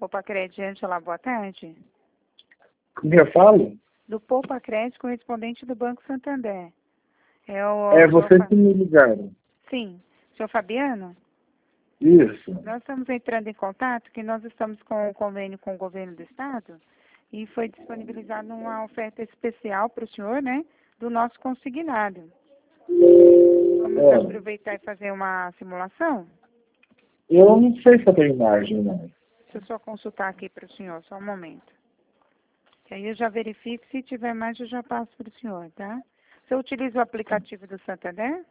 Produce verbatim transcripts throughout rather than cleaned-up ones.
Poupa Crédito, Angela, boa tarde. Como eu falo? Do Poupa Crédito, correspondente do Banco Santander. É, o, É o vocês Fa... que me ligaram. Sim. Senhor Fabiano? Isso. Nós estamos entrando em contato que nós estamos com um convênio com o governo do estado e foi disponibilizada uma oferta especial para o senhor, né, do nosso consignado. Vamos É. aproveitar e fazer uma simulação? Eu não sei se eu tenho imagem, não. Deixa eu só consultar aqui para o senhor, só um momento. Que aí eu já verifico, se tiver mais eu já passo para o senhor, tá? Você utiliza o aplicativo do Santander?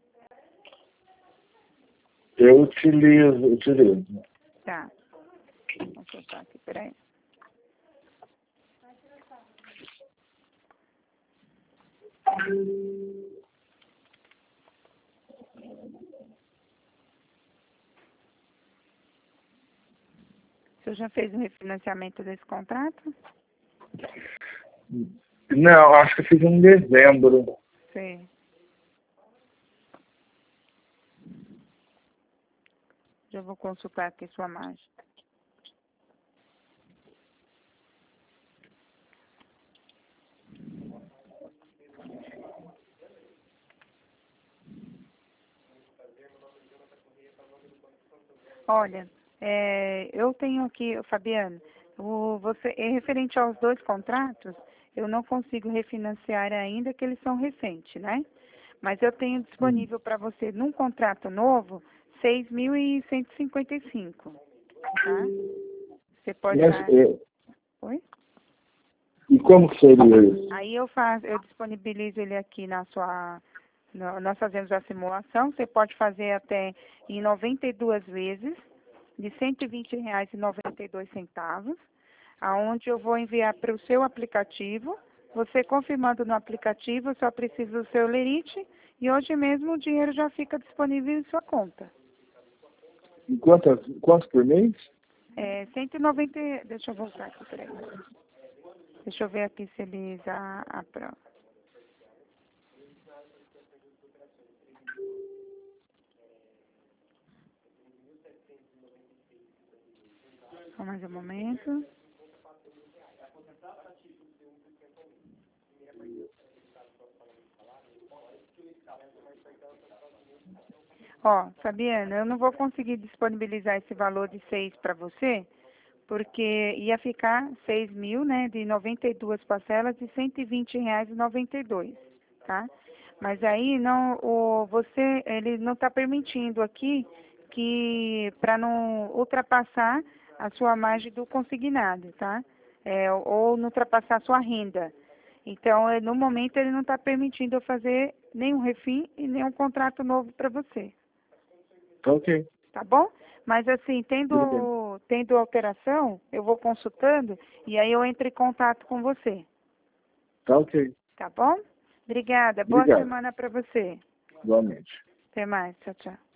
Eu utilizo, utilizo. Tá. Vou consultar aqui, peraí. O senhor já fez o refinanciamento desse contrato? Não, acho que eu fiz em dezembro. Sim. Já vou consultar aqui sua margem. Olha, é, eu tenho aqui, Fabiano, o, você, é referente aos dois contratos, eu não consigo refinanciar ainda, que eles são recentes, né? Mas eu tenho disponível para você, num contrato novo, seis mil cento e cinquenta e cinco, tá? Você pode Mas, dar... é, Oi? e como que seria isso? Aí eu faço, eu disponibilizo ele aqui na sua... no- nós fazemos a simulação, você pode fazer até em noventa e duas vezes, de cento e vinte reais e noventa e dois centavos, aonde eu vou enviar para o seu aplicativo. Você confirmando no aplicativo, eu só preciso do seu lerite e hoje mesmo o dinheiro já fica disponível em sua conta. E quanto, quanto por mês? É cento e noventa, deixa eu voltar aqui, peraí. Deixa eu ver aqui se eles a, a prova. Só mais um momento. Ó, Fabiana, eu não vou conseguir disponibilizar esse valor de seis para você, porque ia ficar seis mil, né, de noventa e duas parcelas de cento e vinte reais e noventa e dois, tá? Mas aí não, o, você, ele não está permitindo aqui que, para não ultrapassar a sua margem do consignado, tá? É, ou não ultrapassar a sua renda. Então, eh, no momento, ele não está permitindo eu fazer nenhum refim e nenhum contrato novo para você. Tá ok. Tá bom? Mas assim, Tudo bem. tendo, tendo alteração, eu vou consultando e aí eu entro em contato com você. Tá ok. Tá bom? Obrigada. Boa Obrigado. semana para você. Igualmente. Até mais. Tchau, tchau.